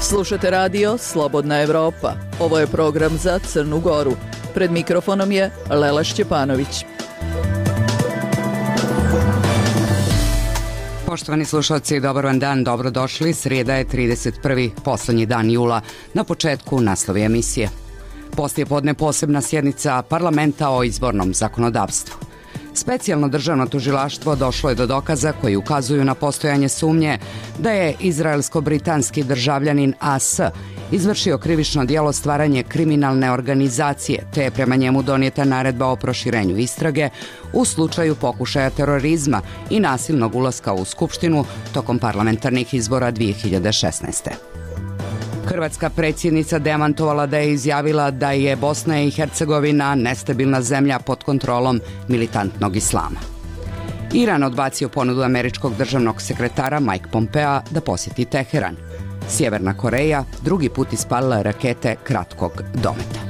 Slušate radio Slobodna Evropa. Ovo je program za Crnu Goru. Pred mikrofonom je Lela Šćepanović. Poštovani slušalci, dobar vam dan, dobrodošli. Srijeda je 31. poslednji dan jula. Na početku naslovi emisije. Poslijepodne posebna sjednica parlamenta o izbornom zakonodavstvu. Specijalno državno tužilaštvo došlo je do dokaza koji ukazuju na postojanje sumnje da je izraelsko-britanski državljanin AS izvršio krivično djelo stvaranje kriminalne organizacije, te je prema njemu donijeta naredba o proširenju istrage u slučaju pokušaja terorizma i nasilnog ulaska u Skupštinu tokom parlamentarnih izbora 2016. Hrvatska predsjednica demantovala da je izjavila da je Bosna i Hercegovina nestabilna zemlja pod kontrolom militantnog islama. Iran odbacio ponudu američkog državnog sekretara Mike Pompea da posjeti Teheran. Sjeverna Koreja drugi put ispalila rakete kratkog dometa.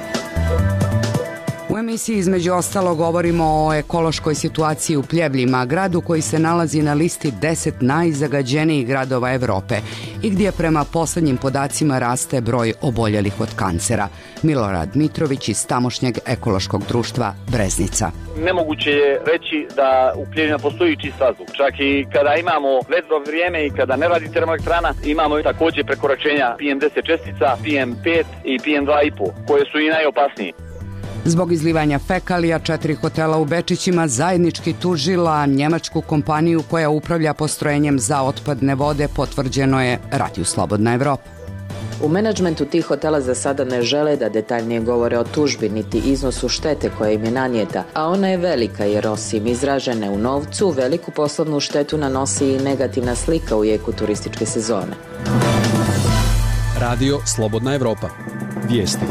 U emisiji između ostalo govorimo o ekološkoj situaciji u Pljevljima, gradu koji se nalazi na listi 10 najzagađenijih gradova Evrope i gdje prema posljednjim podacima raste broj oboljelih od kancera. Milorad Mitrović iz tamošnjeg ekološkog društva Breznica. Nemoguće je reći da u Pljevljima postoji čist vazduh. Čak i kada imamo vedro vrijeme i kada ne radi termoelektrana, imamo također prekoračenja PM10 čestica, PM5 i PM2,5, koje su i najopasnije. Zbog izlivanja fekalija 4 hotela u Bečićima zajednički tužila njemačku kompaniju koja upravlja postrojenjem za otpadne vode, potvrđeno je Radio Slobodna Evropa. U menadžmentu tih hotela za sada ne žele da detaljnije govore o tužbi niti iznosu štete koja im je nanijeta, a ona je velika jer osim izražene u novcu, veliku poslovnu štetu nanosi i negativna slika u jeku turističke sezone. Radio Slobodna Evropa. Vijesti.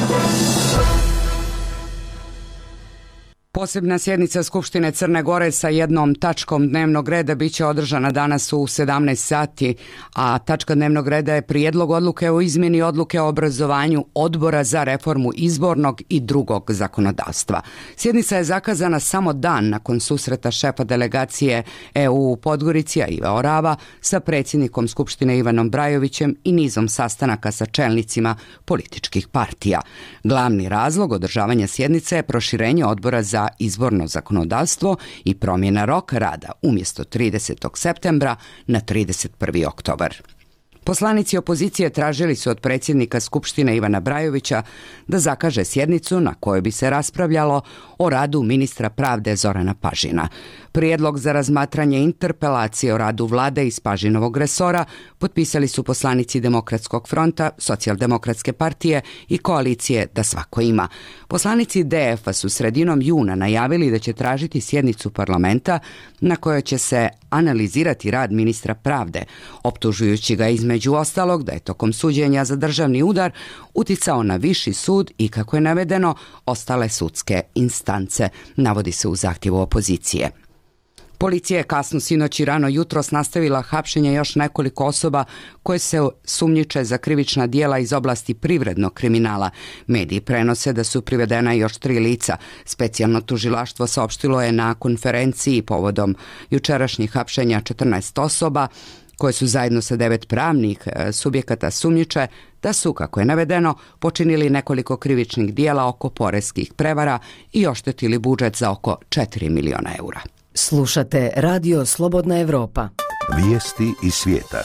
Posebna sjednica Skupštine Crne Gore sa jednom tačkom dnevnog reda biće održana danas u 17 sati, a tačka dnevnog reda je prijedlog odluke o izmjeni odluke o obrazovanju Odbora za reformu izbornog i drugog zakonodavstva. Sjednica je zakazana samo dan nakon susreta šefa delegacije EU u Podgorici, Ive Orava, sa predsjednikom Skupštine Ivanom Brajovićem i nizom sastanaka sa čelnicima političkih partija. Glavni razlog održavanja sjednice je proširenje Odbora za izborno zakonodavstvo i promjena roka rada umjesto 30. septembra na 31. oktobar. Poslanici opozicije tražili su od predsjednika Skupštine Ivana Brajovića da zakaže sjednicu na kojoj bi se raspravljalo o radu ministra pravde Zorana Pažina. Prijedlog za razmatranje interpelacije o radu vlade iz Pažinovog resora potpisali su poslanici Demokratskog fronta, Socijaldemokratske partije i koalicije Da svako ima. Poslanici DF-a su sredinom juna najavili da će tražiti sjednicu parlamenta na kojoj će se analizirati rad ministra pravde, optužujući ga između ostalog da je tokom suđenja za državni udar uticao na viši sud i, kako je navedeno, ostale sudske instance, navodi se u zahtjevu opozicije. Policija je kasno sinoć i rano jutros nastavila hapšenje još nekoliko osoba koje se sumnjiče za krivična djela iz oblasti privrednog kriminala. Mediji prenose da su privedena još 3 lica. Specijalno tužilaštvo saopštilo je na konferenciji povodom jučerašnjih hapšenja 14 osoba koje su zajedno sa 9 pravnih subjekata sumnjiče da su, kako je navedeno, počinili nekoliko krivičnih djela oko poreskih prevara i oštetili budžet za oko 4 miliona eura. Slušate Radio Slobodna Evropa. Vijesti iz svijeta.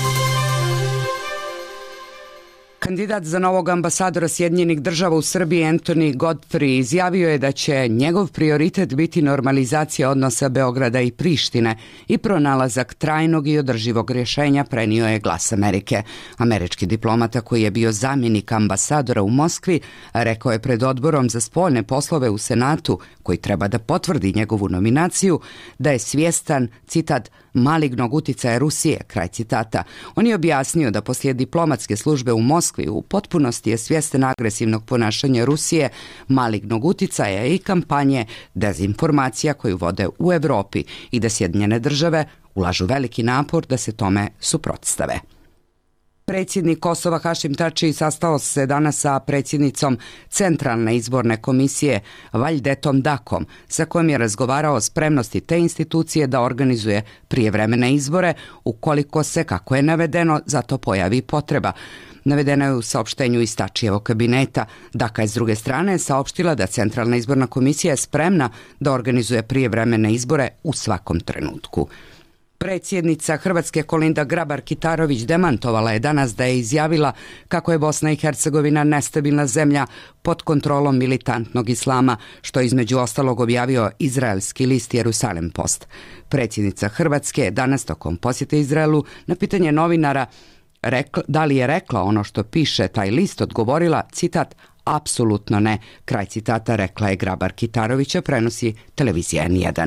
Kandidat za novog ambasadora Sjedinjenih Država u Srbiji Anthony Godfrey izjavio je da će njegov prioritet biti normalizacija odnosa Beograda i Prištine i pronalazak trajnog i održivog rješenja, prenio je Glas Amerike. Američki diplomata koji je bio zamjenik ambasadora u Moskvi rekao je pred Odborom za spoljne poslove u Senatu, koji treba da potvrdi njegovu nominaciju, da je svjestan, citat, malignog uticaja Rusije, kraj citata. On je objasnio da poslije diplomatske službe u Moskvi u potpunosti je svjestan agresivnog ponašanja Rusije, malignog uticaja i kampanje dezinformacija koju vode u Europi i da Sjedinjene Države ulažu veliki napor da se tome suprotstave. Predsjednik Kosova Hašim Tači sastao se danas sa predsjednicom Centralne izborne komisije Valdetom Dakom, sa kojom je razgovarao o spremnosti te institucije da organizuje prijevremene izbore ukoliko se, kako je navedeno, za to pojavi potreba. Navedeno je u saopštenju iz Tačijevog kabineta. Daka je s druge strane saopštila da Centralna izborna komisija je spremna da organizuje prijevremene izbore u svakom trenutku. Predsjednica Hrvatske Kolinda Grabar-Kitarović demantovala je danas da je izjavila kako je Bosna i Hercegovina nestabilna zemlja pod kontrolom militantnog islama, što je između ostalog objavio izraelski list Jerusalem Post. Predsjednica Hrvatske je danas tokom posjete Izraelu na pitanje novinara da li je rekla ono što piše taj list odgovorila, citat, apsolutno ne, kraj citata, rekla je Grabar-Kitarovića, prenosi televizija N1.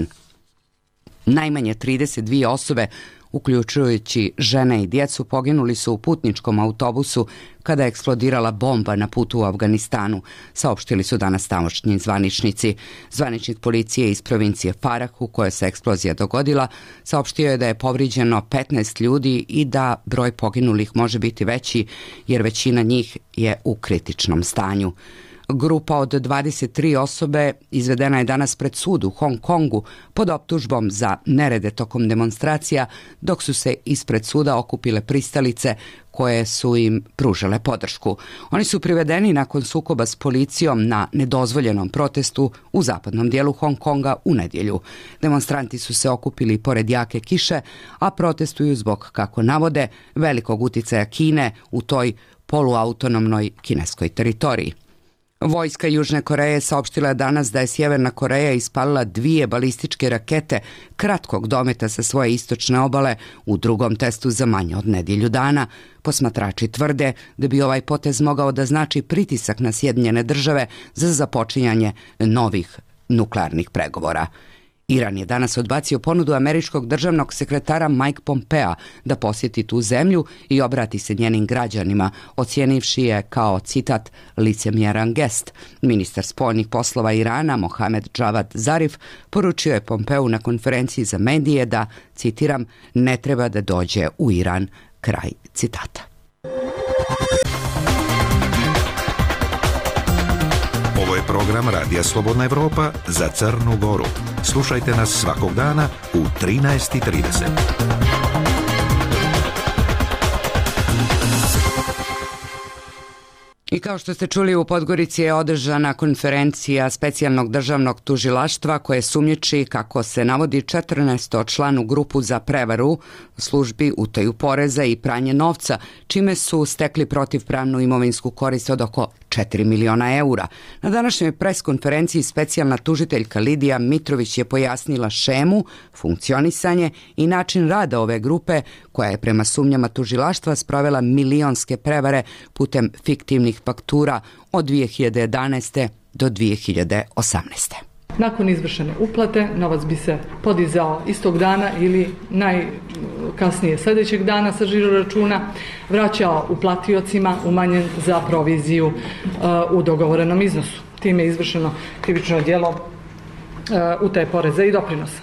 Najmanje 32 osobe, uključujući žene i djecu, poginuli su u putničkom autobusu kada je eksplodirala bomba na putu u Afganistanu, saopštili su danas tamošnji zvaničnici. Zvaničnik policije iz provincije Farah, u kojoj se eksplozija dogodila, saopštio je da je povrijeđeno 15 ljudi i da broj poginulih može biti veći, jer većina njih je u kritičnom stanju. Grupa od 23 osobe izvedena je danas pred sud u Hong Kongu pod optužbom za nerede tokom demonstracija, dok su se ispred suda okupile pristalice koje su im pružale podršku. Oni su privedeni nakon sukoba s policijom na nedozvoljenom protestu u zapadnom dijelu Hong Konga u nedjelju. Demonstranti su se okupili pored jake kiše, a protestuju zbog, kako navode, velikog uticaja Kine u toj poluautonomnoj kineskoj teritoriji. Vojska Južne Koreje saopštila danas da je Sjeverna Koreja ispalila 2 balističke rakete kratkog dometa sa svoje istočne obale u drugom testu za manje od nedjelju dana. Posmatrači tvrde da bi ovaj potez mogao da znači pritisak na Sjedinjene Države za započinjanje novih nuklearnih pregovora. Iran je danas odbacio ponudu američkog državnog sekretara Mike Pompea da posjeti tu zemlju i obrati se njenim građanima, ocijenivši je kao, citat, licemjeran gest. Ministar spoljnih poslova Irana Mohamed Javad Zarif poručio je Pompeu na konferenciji za medije da, citiram, ne treba da dođe u Iran, kraj citata. Ovo je program Radija Slobodna Evropa za Crnu Goru. Slušajte nas svakog dana u 13:30. I kao što ste čuli, u Podgorici je održana konferencija specijalnog državnog tužilaštva koje sumnjiči, kako se navodi, 14-članu grupu za prevaru službi, utaju poreza i pranje novca, čime su stekli protivpravnu imovinsku korist od oko 4 miliona eura. Na današnjoj preskonferenciji specijalna tužiteljka Lidija Mitrović je pojasnila šemu, funkcionisanje i način rada ove grupe, koja je prema sumnjama tužilaštva sprovela milionske prevare putem fiktivnih faktura od 2011. do 2018. Nakon izvršene uplate, novac bi se podizao istog dana ili najkasnije sljedećeg dana sa žiroračuna, vraćao uplatiocima umanjen za proviziju u dogovorenom iznosu. Time je izvršeno krivično djelo utaje poreza i doprinosa.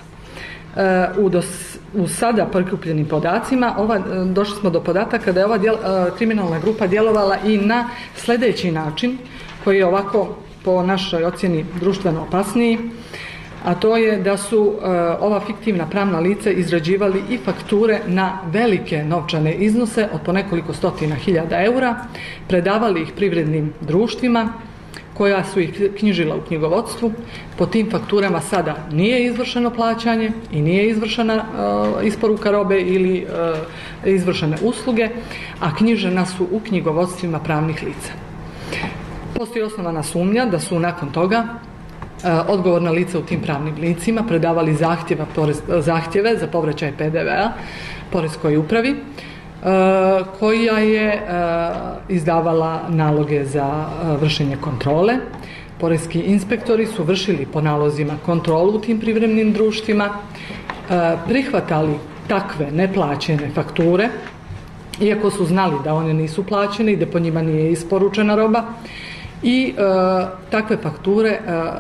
U sada prikupljenim podacima došli smo do podataka da je ova kriminalna grupa djelovala i na sljedeći način, koji je ovako po našoj ocjeni društveno opasniji, a to je da su ova fiktivna pravna lica izrađivali i fakture na velike novčane iznose od po nekoliko stotina hiljada eura, predavali ih privrednim društvima koja su ih knjižila u knjigovodstvu. Po tim fakturama sada nije izvršeno plaćanje i nije izvršena isporuka robe ili izvršene usluge, a knjižena su u knjigovodstvima pravnih lica. Postoji osnovana sumnja da su nakon toga odgovorna lica u tim pravnim licima predavali zahtjeve za povraćaj PDV-a Poreskoj upravi, koja je izdavala naloge za vršenje kontrole. Poreski inspektori su vršili po nalozima kontrolu u tim privrednim društvima, prihvatali takve neplaćene fakture, iako su znali da one nisu plaćene i da po njima nije isporučena roba, i takve fakture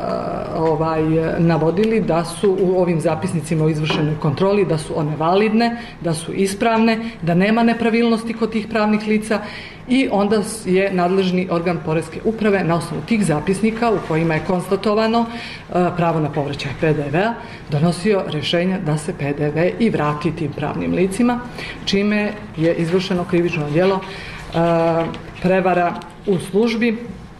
navodili da su u ovim zapisnicima o izvršenoj kontroli, da su one validne, da su ispravne, da nema nepravilnosti kod tih pravnih lica i onda je nadležni organ Poreske uprave na osnovu tih zapisnika u kojima je konstatovano pravo na povraćaj PDV-a donosio rješenja da se PDV i vrati tim pravnim licima, čime je izvršeno krivično djelo prevara u službi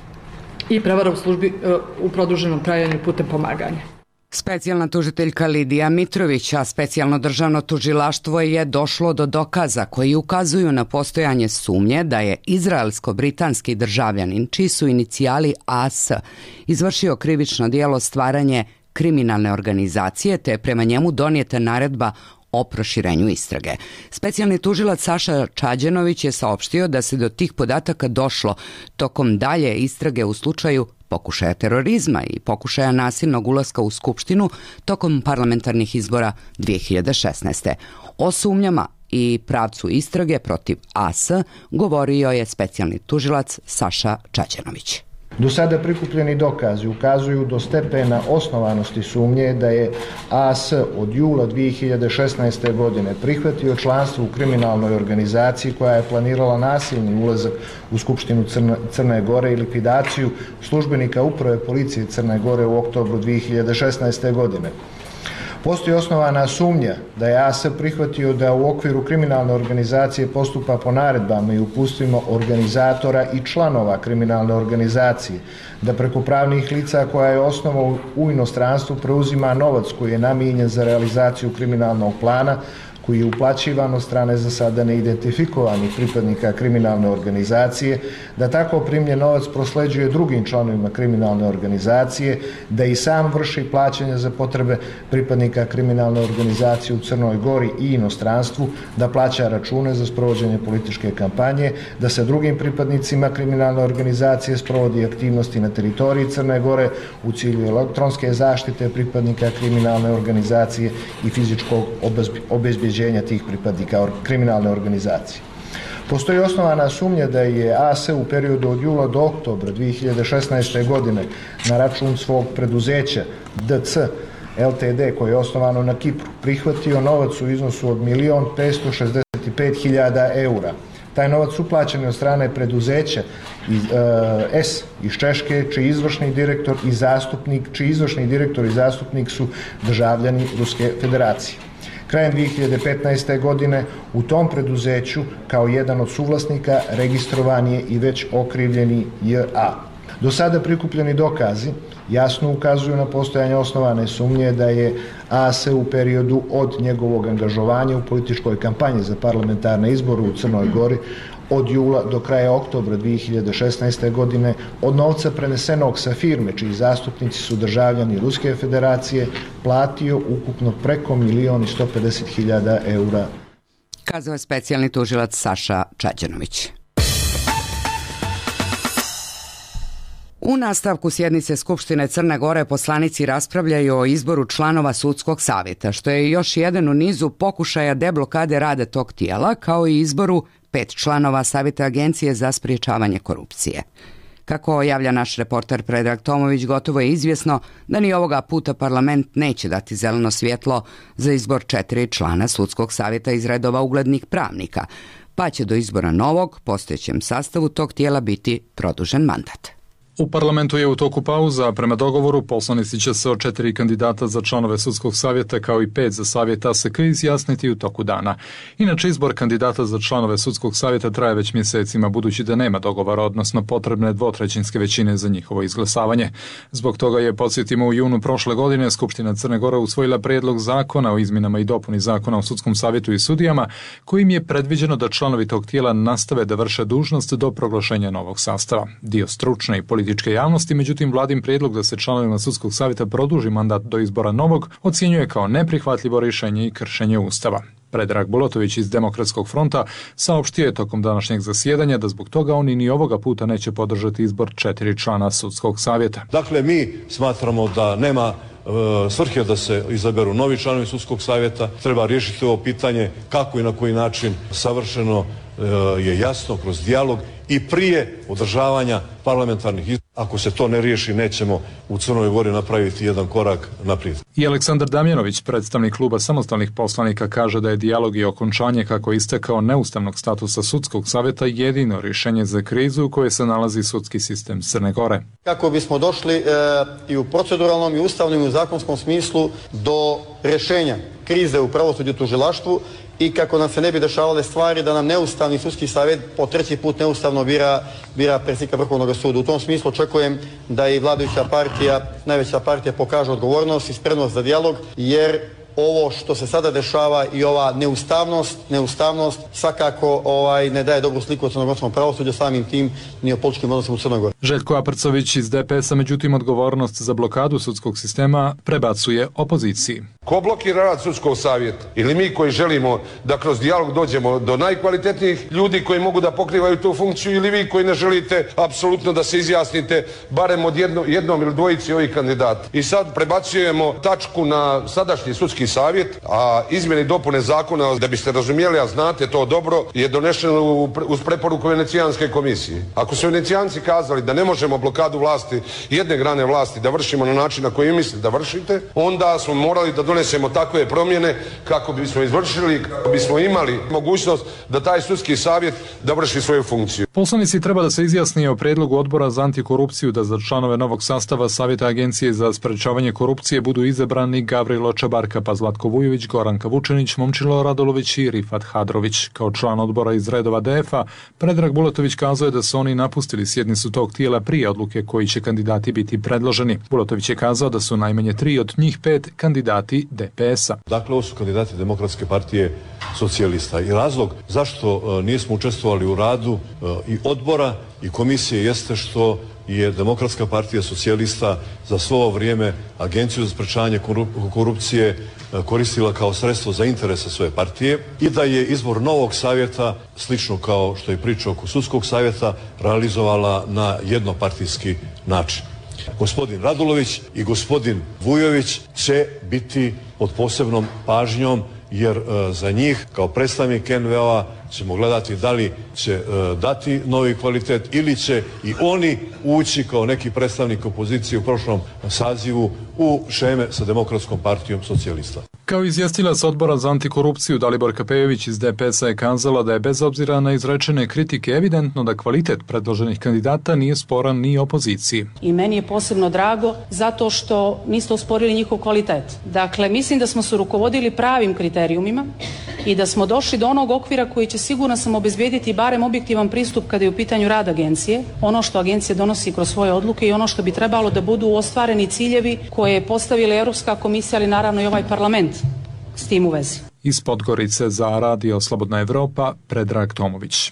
i prevara u službi u produženom trajanju putem pomaganja. Specijalna tužiteljka Lidija Mitrović, a specijalno državno tužilaštvo je došlo do dokaza koji ukazuju na postojanje sumnje da je izraelsko-britanski državljanin, čiji su inicijali AS, izvršio krivično djelo stvaranje kriminalne organizacije, te je prema njemu donijeta naredba o proširenju istrage. Specijalni tužilac Saša Čađenović je saopštio da se do tih podataka došlo tokom dalje istrage u slučaju pokušaja terorizma i pokušaja nasilnog ulaska u Skupštinu tokom parlamentarnih izbora 2016. O sumnjama i pravcu istrage protiv AS govorio je specijalni tužilac Saša Čađenović. Do sada prikupljeni dokazi ukazuju do stepena osnovanosti sumnje da je AS od jula 2016. godine prihvatio članstvo u kriminalnoj organizaciji koja je planirala nasilni ulazak u Skupštinu Crne Gore i likvidaciju službenika Uprave policije Crne Gore u oktobru 2016. godine. Postoji osnovana sumnja da je AS prihvatio da u okviru kriminalne organizacije postupa po naredbama i uputstvima organizatora i članova kriminalne organizacije, da preko pravnih lica koja je osnovao u inostranstvu preuzima novac koji je namijenjen za realizaciju kriminalnog plana, koji je uplaćivan od strane za sada neidentifikovanih pripadnika kriminalne organizacije, da tako primljen novac prosleđuje drugim članovima kriminalne organizacije, da i sam vrši plaćanje za potrebe pripadnika kriminalne organizacije u Crnoj Gori i inostranstvu, da plaća račune za sprovođenje političke kampanje, da sa drugim pripadnicima kriminalne organizacije sprovodi aktivnosti na teritoriji Crne Gore u cilju elektronske zaštite pripadnika kriminalne organizacije i fizičkog obezbeđenja tih pripadnika kriminalne organizacije. Postoji osnovana sumnja da je AS u periodu od jula do oktobra 2016. godine na račun svog preduzeća DC LTD, koje je osnovano na Kipru, prihvatio novac u iznosu od 1.565.000 eura. Taj novac uplaćen je od strane preduzeća S iz Češke, čiji izvršni direktor i zastupnik su državljani Ruske federacije. Krajem 2015. godine u tom preduzeću kao jedan od suvlasnika registrovan je i već okrivljeni J.A. Do sada prikupljeni dokazi jasno ukazuju na postojanje osnovane sumnje da je AS u periodu od njegovog angažovanja u političkoj kampanji za parlamentarne izbore u Crnoj Gori od jula do kraja oktobra 2016. godine od novca prenesenog sa firme, čiji zastupnici su državljani Ruske federacije, platio ukupno preko 1.150.000 eura. Kazao je specijalni tužilac Saša Čađenović. U nastavku sjednice Skupštine Crne Gore poslanici raspravljaju o izboru članova sudskog savjeta, što je još jedan u nizu pokušaja deblokade rada tog tijela, kao i izboru 5 članova Savjeta Agencije za sprječavanje korupcije. Kako javlja naš reporter Predrag Tomović, gotovo je izvjesno da ni ovoga puta parlament neće dati zeleno svjetlo za izbor 4 člana sudskog savjeta iz redova uglednih pravnika, pa će do izbora novog, postojećem sastavu tog tijela biti produžen mandat. U parlamentu je u toku pauza, prema dogovoru poslanici će se o 4 kandidata za članove sudskog savjeta kao i 5 za savjet ASK izjasniti u toku dana. Inače, izbor kandidata za članove sudskog savjeta traje već mjesecima, budući da nema dogovora, odnosno potrebne dvotrećinske većine za njihovo izglasavanje. Zbog toga je, podsjetimo, u junu prošle godine Skupština Crne Gore usvojila prijedlog zakona o izmjenama i dopuni zakona o sudskom savjetu i sudijama, kojim je predviđeno da članovi tog tijela nastave da vrše dužnost do proglašenja novog sastava. Dio stručne i političke javnosti, međutim, vladin prijedlog da se članovima sudskog savjeta produži mandat do izbora novog ocjenjuje kao neprihvatljivo rješenje i kršenje Ustava. Predrag Bolotović iz Demokratskog fronta saopštio je tokom današnjeg zasjedanja da zbog toga oni ni ovoga puta neće podržati izbor 4 člana sudskog savjeta. Dakle, mi smatramo da nema svrhe da se izaberu novi članovi sudskog savjeta. Treba riješiti ovo pitanje kako i na koji način savršeno je jasno kroz dijalog i prije održavanja parlamentarnih izbora. Ako se to ne riješi, nećemo u Crnoj Gori napraviti jedan korak naprijed. I Aleksandar Damjanović, predstavnik kluba samostalnih poslanika, kaže da je dijalog i okončanje kako istekao neustavnog statusa sudskog savjeta jedino rješenje za krizu u kojoj se nalazi sudski sistem Crne Gore. Kako bismo došli i u proceduralnom i ustavnom i u zakonskom smislu do rješenja krize u pravosuđu i tužilaštvu i kako nam se ne bi dešavale stvari da nam neustavni sudski savjet po treći put neustavno bira predsjednika Vrhovnog suda. U tom smislu očekujem da i vladajuća partija, najveća partija, pokaže odgovornost i spremnost za dijalog, jer ovo što se sada dešava i ova neustavnost svakako ne daje dobru sliku o crnogorskom pravosuđu, samim tim ni o političkim odnosima u Crnoj Gori. Željko Aprcović iz DPS-a, međutim, odgovornost za blokadu sudskog sistema prebacuje opoziciji. Ko blokira rad sudskog savjeta? Ili mi koji želimo da kroz dijalog dođemo do najkvalitetnijih ljudi koji mogu da pokrivaju tu funkciju, ili vi koji ne želite apsolutno da se izjasnite barem od jednom ili dvojici ovih kandidata. I sad prebacujemo tačku na sadašnji sudski savjet, a izmjene i dopune zakona, da biste razumjeli, a znate to dobro, je donešeno uz preporuku Venecijanske komisije. Ako su Venecijanci kazali da ne možemo blokadu vlasti, jedne grane vlasti, da vršimo na način na koji mislite da vršite, onda smo morali da donesemo takve promjene kako bismo izvršili, kako bismo imali mogućnost da taj sudski savjet da vrši svoju funkciju. Poslanici treba da se izjasnije o prijedlogu odbora za antikorupciju da za članove novog sastava Savjeta Agencije za sprečavanje korupcije budu izabrani Gavrilo Čabarka, pa Zlatko Vujović, Goranka Vučenić, Momčilo Radolović i Rifat Hadrović. Kao član odbora iz redova DF-a, Predrag Bulatović kazao je da su oni napustili sjednicu tog tijela prije odluke koji će kandidati biti predloženi. Bulatović je kazao da su najmanje 3 od njih 5 kandidati DPS-a. Dakle, ovo su kandidati Demokratske partije socijalista. I razlog zašto nismo učestvovali u radu i odbora i komisije jeste što je Demokratska partija socijalista za svo ovo vrijeme Agenciju za sprečavanje korupcije koristila kao sredstvo za interese svoje partije i da je izbor novog savjeta, slično kao što je priča oko sudskog savjeta, realizovala na jednopartijski način. Gospodin Radulović i gospodin Vujović će biti pod posebnom pažnjom, jer za njih kao predstavnik NVO-a ćemo gledati da li će dati novi kvalitet ili će i oni ući kao neki predstavnik opozicije u prošlom sazivu u šeme sa Demokratskom partijom socijalista. Kao izvjestilac odbora za antikorupciju Dalibor Kapejević iz DPS-a je kazala da je bez obzira na izrečene kritike evidentno da kvalitet predloženih kandidata nije sporan ni opoziciji. I meni je posebno drago zato što niste osporili njihov kvalitet. Dakle, mislim da smo se rukovodili pravim kriterijumima i da smo došli do onog okvira koji će, sigurno sam, obezbijediti barem objektivan pristup kada je u pitanju rad agencije, ono što agencija donosi kroz svoje odluke i ono što bi trebalo da budu ostvareni ciljevi koje je postavila Europska komisija, ali naravno i ovaj parlament s tim u vezi. Iz Podgorice za Radio Slobodna Evropa, Predrag Tomović.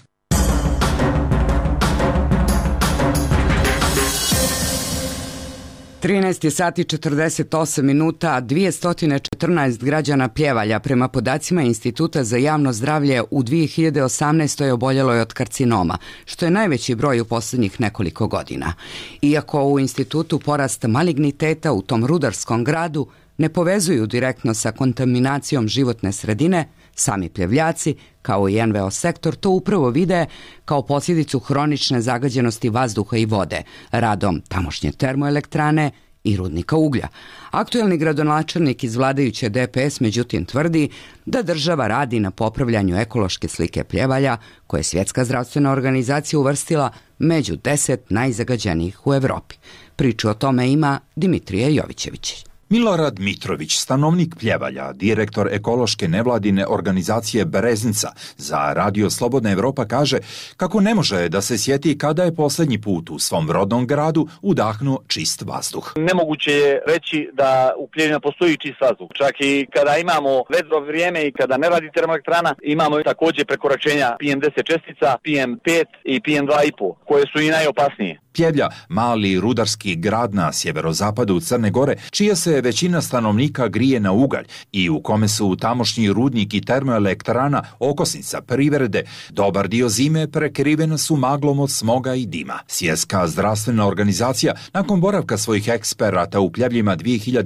sati 48 minuta, 214 građana Pljevalja prema podacima Instituta za javno zdravlje u 2018. oboljelo je od karcinoma, što je najveći broj u posljednjih nekoliko godina. Iako u institutu porast maligniteta u tom rudarskom gradu ne povezuju direktno sa kontaminacijom životne sredine, sami Pljevljaci, kao i NVO sektor, to upravo vide kao posljedicu hronične zagađenosti vazduha i vode, radom tamošnje termoelektrane i rudnika uglja. Aktuelni gradonačelnik iz vladajuće DPS međutim tvrdi da država radi na popravljanju ekološke slike Pljevalja, koje je Svjetska zdravstvena organizacija uvrstila među 10 najzagađenijih u Evropi. Priču o tome ima Dimitrije Jovićević. Milorad Mitrović, stanovnik Pljevalja, direktor ekološke nevladine organizacije Bereznica, za Radio Slobodna Evropa kaže kako ne može da se sjeti kada je posljednji put u svom rodnom gradu udahnuo čist vazduh. Nemoguće je reći da u Pljevljima postoji čist vazduh. Čak i kada imamo vedro vrijeme i kada ne radi termoelektrana, imamo također prekoračenja PM10 čestica, PM5 i PM2,5, koje su i najopasnije. Pljevlja, mali rudarski grad na sjeverozapadu Crne Gore, čija se većina stanovnika grije na ugalj i u kome su tamošnji rudnik i termoelektrana okosnica privrede, dobar dio zime prekrivena su maglom od smoga i dima. Svjetska zdravstvena organizacija, nakon boravka svojih eksperata u Pljevljima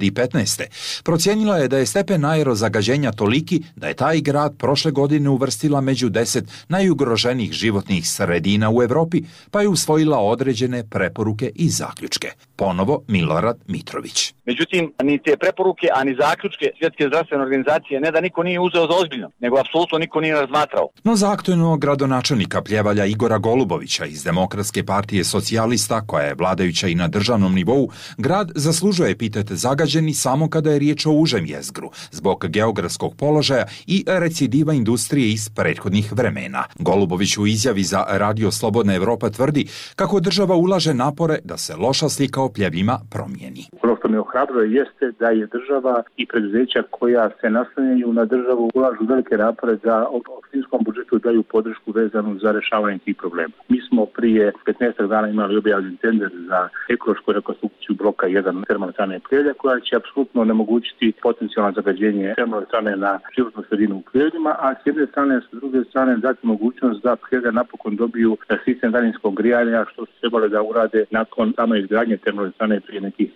2015. procijenila je da je stepen aerozagađenja toliki da je taj grad prošle godine uvrstila među 10 najugroženijih životnih sredina u Europi, pa je usvojila određene preporuke i zaključke. Ponovo Milorad Mitrović. Međutim, ni te preporuke, a ni zaključke Svjetske zdravstvene organizacije ne da niko nije uzeo za ozbiljno, nego apsolutno niko nije razmatrao. No za aktualnog gradonačelnika Pljevalja Igora Golubovića iz Demokratske partije socijalista, koja je vladajuća i na državnom nivou, grad zaslužuje epitet zagađeni samo kada je riječ o užem jezgru, zbog geografskog položaja i recidiva industrije iz prethodnih vremena. Golubović u izjavi za Radio Slobodna Evropa tvrdi kako država ulaže napore da se loša slika o Pljevljima promijeni. Ono što me ohrabruje jeste da je država i preduzeća koja se naslanjaju na državu ulažu velike napore da opštinskom budžetu daju podršku vezanu za rješavanje tih problema. Mi smo prije 15 dana imali objavljen tender za ekološku rekonstrukciju bloka 1 termoelektrane Pljevlja, koja će apsolutno onemogućiti potencijalno zagađenje termoelektrane na životnu sredinu u Pljevljima, a s jedne strane, s druge strane dati mogućnost da Pljevlja napokon dobiju sistem daljinskog grijanja, što su trebali da urade nakon same izgradnje termoelektrane prije nekih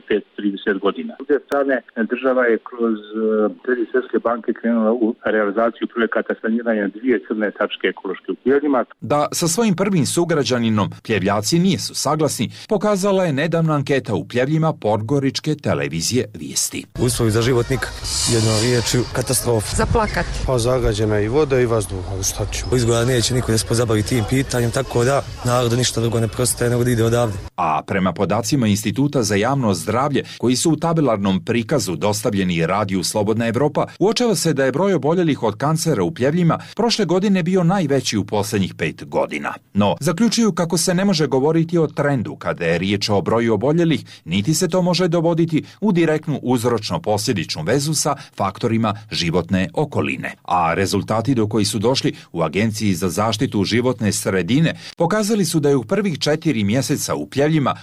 25-30 godina. S druge strane, država je kroz kredit Svjetske banke krenula u realizaciju projekata saniranja 2 crne tačke ekološke u Pljevljima. Da sa svojim prvim sugrađaninom Pljevljaci nisu saglasni, pokazala je nedavna anketa u Pljevljima podgoričke televizije Vijesti. Uslovi za život nikak, jednom riječju katastrofa. Za plakat. Pa zagađena i voda i vazduh, ali šta ću? Izgleda neće niko da se pozabavi tim pitanjem, tako da narodu ništa drugo ne preostaje nego da ide odavde. A prema podacima Instituta za javno zdravlje, koji su u tabelarnom prikazu dostavljeni Radiju Slobodna Evropa, uočava se da je broj oboljelih od kancera u Pljevljima prošle godine bio najveći u posljednjih 5 godina. No, zaključuju kako se ne može govoriti o trendu kada je riječ o broju oboljelih, niti se to može dovoditi u direktnu uzročno-posljedičnu vezu sa faktorima životne okoline. A rezultati do koji su došli u Agenciji za zaštitu životne sredine pokazali su da je u prvih 4 mjeseca u Pljevljima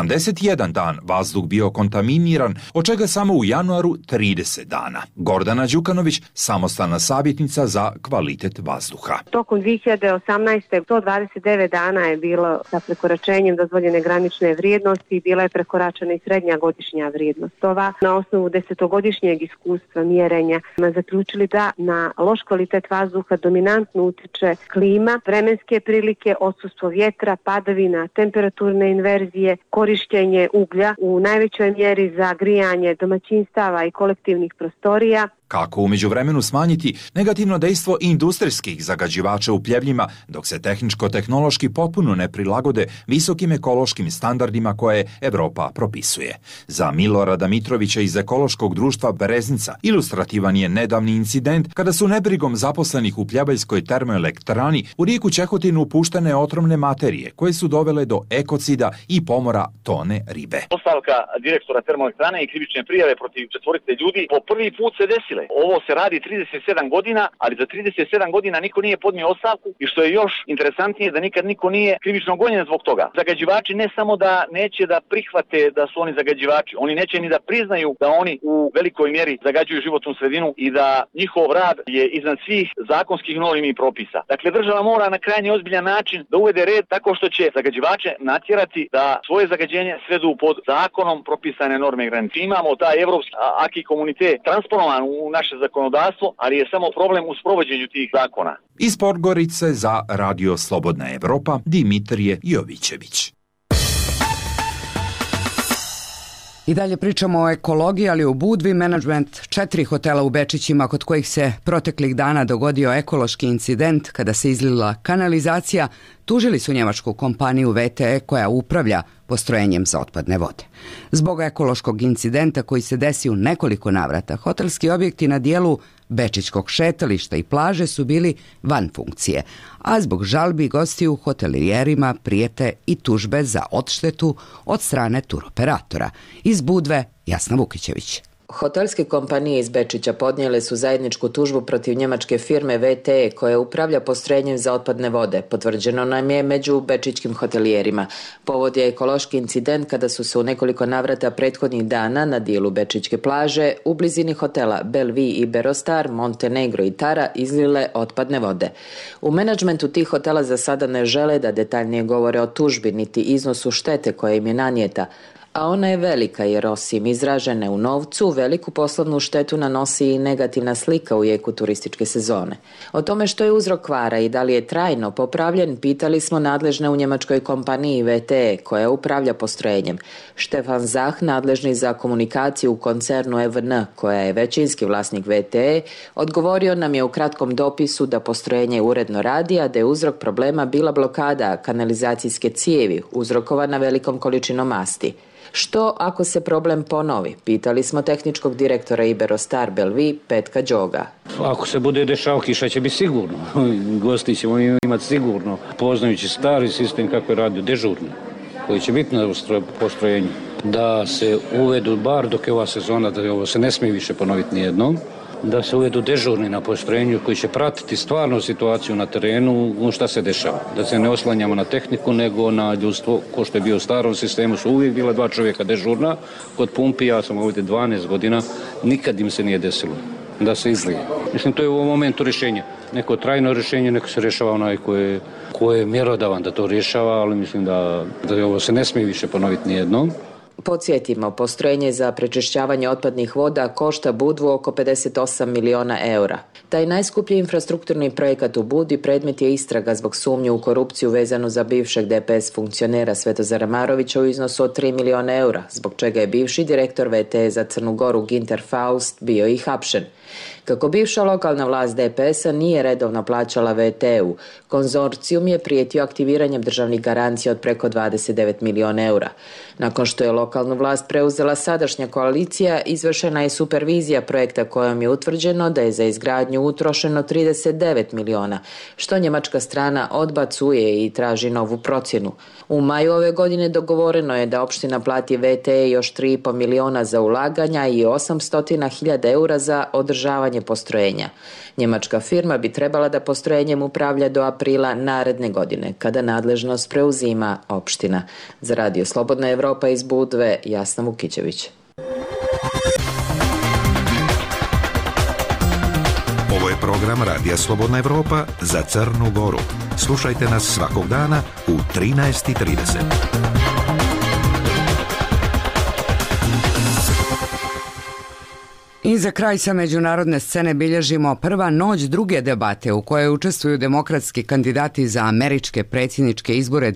81 dan vazduh bio kontaminiran, od čega samo u januaru 30 dana. Gordana Đukanović, samostalna savjetnica za kvalitet vazduha. Tokom 2018. 129 dana je bilo sa prekoračenjem dozvoljene granične vrijednosti i bila je prekoračena i srednja godišnja vrijednost. Ova na osnovu 10-godišnjeg iskustva mjerenja zaključili da na loš kvalitet vazduha dominantno utiče klima, vremenske prilike, odsustvo vjetra, padavina, temperaturne inverzije, korištenje uglja u najvećoj mjeri za grijanje domaćinstava i kolektivnih prostorija. Kako u međuvremenu smanjiti negativno dejstvo industrijskih zagađivača u Pljevljima, dok se tehničko-tehnološki potpuno ne prilagode visokim ekološkim standardima koje Evropa propisuje. Za Milorada Mitrovića iz ekološkog društva Bereznica ilustrativan je nedavni incident kada su nebrigom zaposlenih u Pljevaljskoj termoelektrani u rijeku Čehotinu upuštene otrovne materije koje su dovele do ekocida i pomora tone ribe. Postavka direktora termoelektrane i krivične prijave protiv 4 ljudi po prvi put se desile. Ovo se radi 37 godina, ali za 37 godina niko nije podnio ostavku i što je još interesantnije da nikad niko nije krivično gonjen zbog toga. Zagađivači ne samo da neće da prihvate da su oni zagađivači, oni neće ni da priznaju da oni u velikoj mjeri zagađuju životnu sredinu i da njihov rad je iznad svih zakonskih normi i propisa. Dakle, država mora na krajnje ozbiljan način da uvede red tako što će zagađivače natjerati da svoje zagađenje svedu pod zakonom propisane norme i granice. Imamo taj evropski aki komunite transponovan u naše zakonodavstvo, ali je samo problem u sprovođenju tih zakona. Iz Podgorice za Radio Slobodna Evropa Dimitrije Jovićević. I dalje pričamo o ekologiji, ali u Budvi menadžment 4 hotela u Bečićima kod kojih se proteklih dana dogodio ekološki incident kada se izlila kanalizacija, tužili su njemačku kompaniju VTE koja upravlja postrojenjem za otpadne vode. Zbog ekološkog incidenta koji se desi u nekoliko navrata, hotelski objekti na dijelu Bečićkog šetališta i plaže su bili van funkcije, a zbog žalbi gostiju hotelijerima prijete i tužbe za odštetu od strane turoperatora. Iz Budve, Jasna Vukićević. Hotelske kompanije iz Bečića podnijele su zajedničku tužbu protiv njemačke firme VTE koja upravlja postrojenjem za otpadne vode. Potvrđeno nam je među bečićkim hotelijerima. Povod je ekološki incident kada su se u nekoliko navrata prethodnih dana na dijelu Bečićke plaže u blizini hotela Bellevue i Berostar, Montenegro i Tara izlile otpadne vode. U menadžmentu tih hotela za sada ne žele da detaljnije govore o tužbi niti iznosu štete koja im je nanijeta, a ona je velika jer osim izražene u novcu, veliku poslovnu štetu nanosi i negativna slika u jeku turističke sezone. O tome što je uzrok kvara i da li je trajno popravljen, pitali smo nadležne u njemačkoj kompaniji VTE koja upravlja postrojenjem. Stefan Zach, nadležni za komunikaciju u koncernu EVN, koja je većinski vlasnik VTE, odgovorio nam je u kratkom dopisu da postrojenje uredno radi, a da je uzrok problema bila blokada kanalizacijske cijevi uzrokovana velikom količinom masti. Što ako se problem ponovi? Pitali smo tehničkog direktora Iberostar Bellevue Petka Đoga. Ako se bude dešao, kiša će biti sigurno. Gosti ćemo imati sigurno, poznajući stari sistem kako je radio dežurni, koji će biti na postrojenju. Da se uvedu bar dok je ova sezona, da ovo se ne smije više ponoviti nijednom, da se uvedu dežurni na postrojenju koji će pratiti stvarno situaciju na terenu, šta se dešava. Da se ne oslanjamo na tehniku, nego na ljudstvo, ko što je bio u starom sistemu, su uvijek bila 2 čovjeka dežurna. Kod pumpi, ja sam ovdje 12 godina, nikad im se nije desilo da se izlije. Mislim, to je u ovom momentu rješenje. Neko trajno rješenje, neko se rješava onaj koji je mjerodavan da to rješava, ali mislim da ovo se ne smije više ponoviti nijednom. Podsjetimo, postrojenje za prečišćavanje otpadnih voda košta Budvu oko 58 miliona eura. Taj najskuplji infrastrukturni projekat u Budi predmet je istraga zbog sumnje u korupciju vezanu za bivšeg DPS funkcionera Svetozara Marovića u iznosu od 3 miliona eura, zbog čega je bivši direktor VTE za Crnu Goru Ginter Faust bio i hapšen. Kako bivša lokalna vlast DPS-a nije redovno plaćala VTE-u, konzorcijum je prijetio aktiviranjem državnih garancija od preko 29 miliona eura. Nakon što je lokalnu vlast preuzela sadašnja koalicija, izvršena je supervizija projekta kojom je utvrđeno da je za izgradnju utrošeno 39 miliona, što njemačka strana odbacuje i traži novu procjenu. U maju ove godine dogovoreno je da opština plati VTE još 3,5 miliona za ulaganja i 800.000 eura za održavanje postrojenja. Njemačka firma bi trebala da postrojenjem upravlja do aprila naredne godine, kada nadležnost preuzima opština. Za Radio Slobodna Evropa iz Budve, Jasna Vukićević. Ovo je program Radija Slobodna Evropa za Crnu Goru. Slušajte nas svakog dana u 13:30. I za kraj sa međunarodne scene bilježimo prva noć druge debate u kojoj učestvuju demokratski kandidati za američke predsjedničke izbore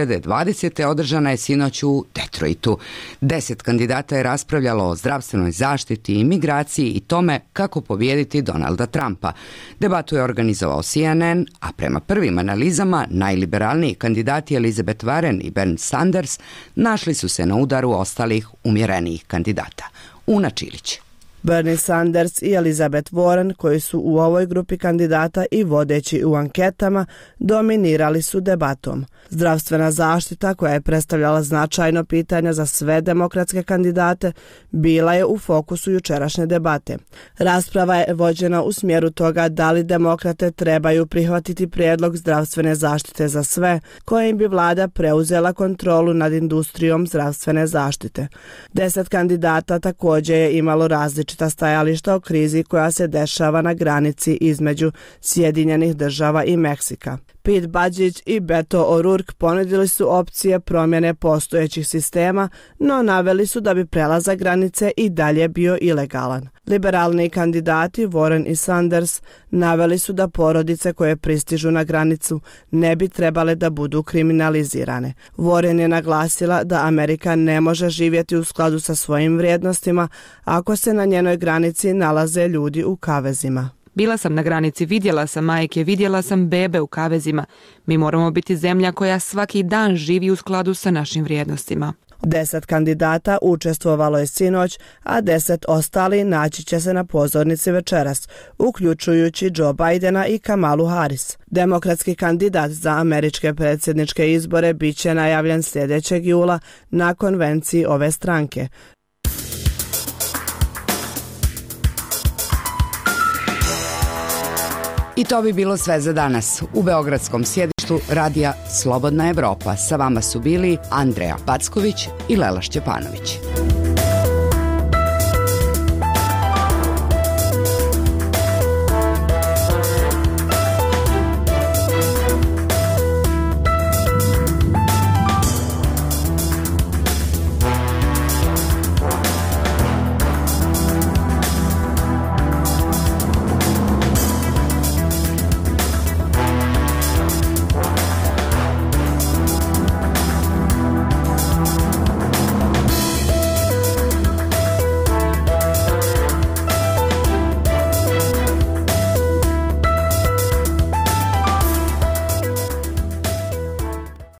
2020. održana je sinoć u Detroitu. 10 kandidata je raspravljalo o zdravstvenoj zaštiti i migraciji i tome kako pobijediti Donalda Trumpa. Debatu je organizovao CNN, a prema prvim analizama najliberalniji kandidati Elizabeth Warren i Bernie Sanders našli su se na udaru ostalih umjerenijih kandidata. Una Čilić. Bernie Sanders i Elizabeth Warren, koji su u ovoj grupi kandidata i vodeći u anketama, dominirali su debatom. Zdravstvena zaštita, koja je predstavljala značajno pitanje za sve demokratske kandidate, bila je u fokusu jučerašnje debate. Rasprava je vođena u smjeru toga da li demokrate trebaju prihvatiti prijedlog zdravstvene zaštite za sve, kojim bi vlada preuzela kontrolu nad industrijom zdravstvene zaštite. 10 kandidata također je imalo različita stajališta o krizi koja se dešava na granici između Sjedinjenih Država i Meksika. Pete Buttigieg i Beto O'Rourke ponudili su opcije promjene postojećih sistema, no naveli su da bi prelazak granice i dalje bio ilegalan. Liberalni kandidati Warren i Sanders naveli su da porodice koje pristižu na granicu ne bi trebale da budu kriminalizirane. Warren je naglasila da Amerika ne može živjeti u skladu sa svojim vrijednostima ako se na njenoj granici nalaze ljudi u kavezima. Bila sam na granici, vidjela sam majke, vidjela sam bebe u kavezima. Mi moramo biti zemlja koja svaki dan živi u skladu sa našim vrijednostima. 10 kandidata učestvovalo je sinoć, a 10 ostali naći će se na pozornici večeras, uključujući Joe Bidena i Kamalu Harris. Demokratski kandidat za američke predsjedničke izbore bit će najavljen sljedećeg jula na konvenciji ove stranke. I to bi bilo sve za danas. U beogradskom sjedištu Radija Slobodna Evropa sa vama su bili Andreja Packović i Lela Šćepanović.